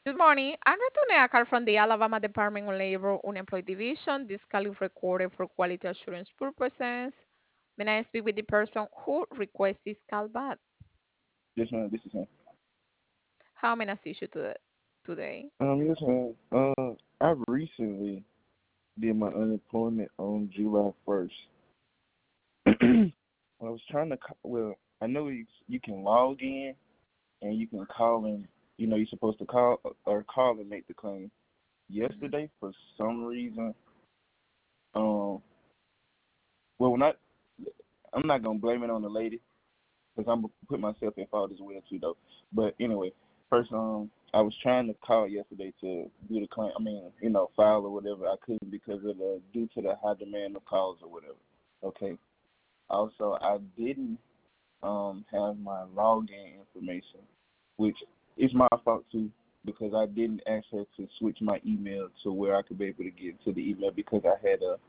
Good morning. I'm returning a call from the Alabama Department of Labor Unemployed Division. This call is recorded for quality assurance purposes. May I speak with the person who requests this call back? Yes, ma'am. This is him. How may I assist you today? Yes, ma'am. I recently did my unemployment on July 1st. I was trying to, well, I know you can log in and you can call and, you're supposed to call and make the claim. Mhm. Yesterday, for some reason, um, well, I'm not gonna blame it on the lady because I'm gonna put myself in fault as well too, though. But anyway, first, I was trying to call yesterday to do the claim. I mean, file or whatever. I couldn't because of the due to the high demand of calls or whatever. Okay. Also, I didn't have my login information, which is my fault too because I didn't ask her to switch my email to where I could be able to get to the email because I had a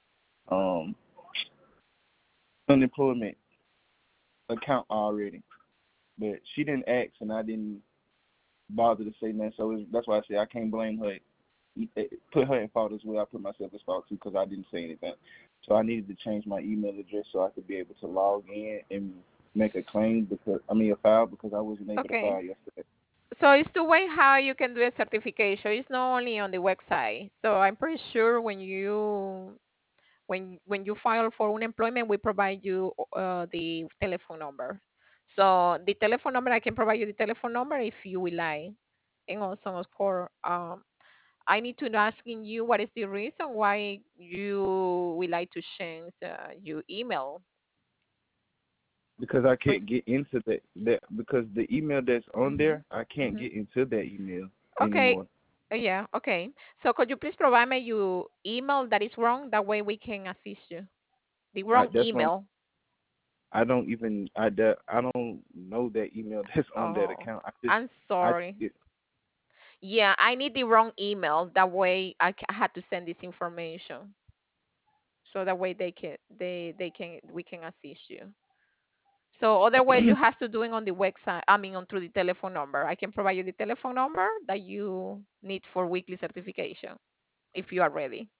unemployment account already. But she didn't ask, and I didn't bother to say nothing. So that's why I say I can't blame her. Put her in fault as well. I put myself in fault too because I didn't say anything. So I needed to change my email address so I could be able to log in and make a claim a file because I wasn't able to Okay. file yesterday. So it's two way how you can do a certification. It's not only on the website. So I'm pretty sure when you file for unemployment, we provide you the telephone number. So the telephone number, I can provide you the telephone number if you will like. And also, of course, I need to asking you what is the reason why you would like to change your email. Because I Please. can't get into that because the email that's on Mm-hmm. there, I can't Mm-hmm. get into that email Okay. anymore. Yeah. Okay. So could you please provide me your email that is wrong? That way we can assist you. The wrong That's what email. I don't even I don't know that email that's on that Oh, account. I'm I sorry. it, Yeah, I need the wrong email. That way I had to send this information. So that way they can we can assist you. So otherwise you have to do it on the website, I mean on through the telephone number. I can provide you the telephone number that you need for weekly certification if you are ready.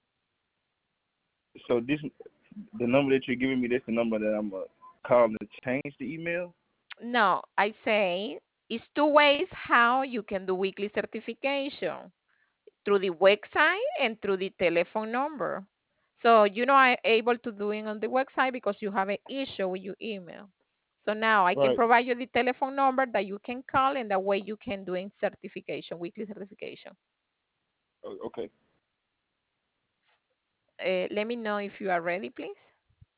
so this the number that you're giving me. That's the number that I'm calling to change the email. No, I say it's two ways how you can do weekly certification through the website and through the telephone number. So you know I'm able to do it on the website because you have an issue with your email. So now I can Right. provide you the telephone number that you can call and that way you can do in certification, weekly certification. Okay. Let me know if you are ready, please.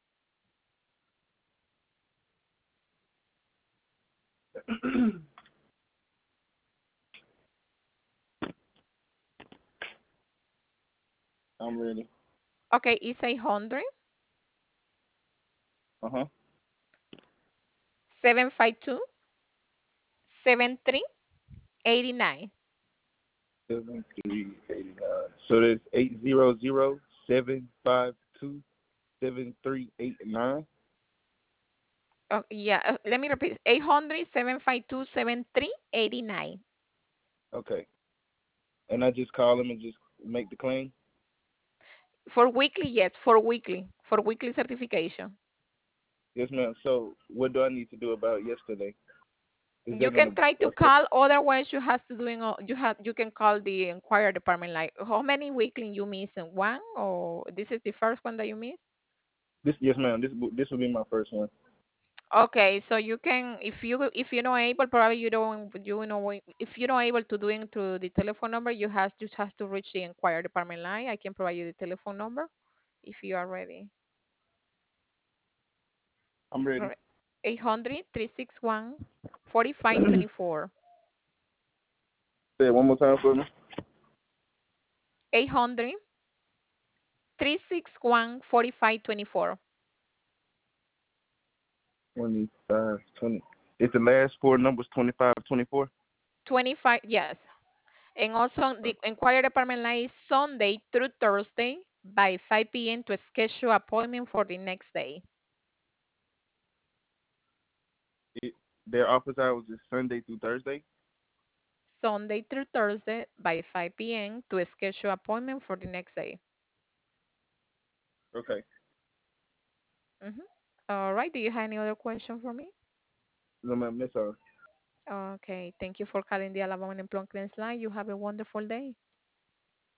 I'm ready. Okay, it's 800 Uh-huh. 752 7389. 7389. So that's 800-752-7389. Oh, yeah, let me repeat 800 752 7389. Okay. And I just call them and just make the claim. For weekly, yes, for weekly certification. Yes, ma'am. So what do I need to do about yesterday? Is You that gonna can try to affect? call, otherwise you have to doing you can call the inquiry department like how many weekly you miss in one or this is the first one that you miss. This? Yes, ma'am. This will be my first one. Okay, so you can if you're not able, probably you know if you're not able to do it through the telephone number, you have to reach the inquiry department line. I can provide you the telephone number if you are ready. I'm ready. Right. 800 361 4524. Say it one more time for me. 800 361 4524. 2520. It's the last four numbers 2524. 25, yes. And also the inquiry department line is Sunday through Thursday by 5 p.m. to schedule appointment for the next day. Their office hours is Sunday through Thursday. Sunday through Thursday by 5 p.m. to schedule appointment for the next day. Okay. Hmm. All right. Do you have any other question for me? No, ma'am. That's all. Okay. Thank you for calling the Alabama Unemployment Claims Line. You have a wonderful day.